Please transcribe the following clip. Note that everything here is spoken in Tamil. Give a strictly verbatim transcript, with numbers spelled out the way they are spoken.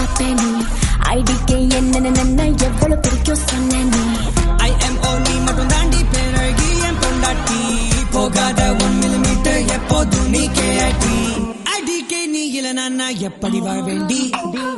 கேட்டேன் நீ ஐடிக்கு என்ன எவ்வளவு பிடிக்கும் சொன்ன நீ ஐ எம் ஓ நீ மட்டும் தாண்டி பேரழகி என் பொண்டாட்டி போகாத ஒன் மில்லிமீட்டர் எப்போதும் நீ கேட்டி ஐடிக்கு நீ இல்ல நான் எப்படி வாழ வேண்டி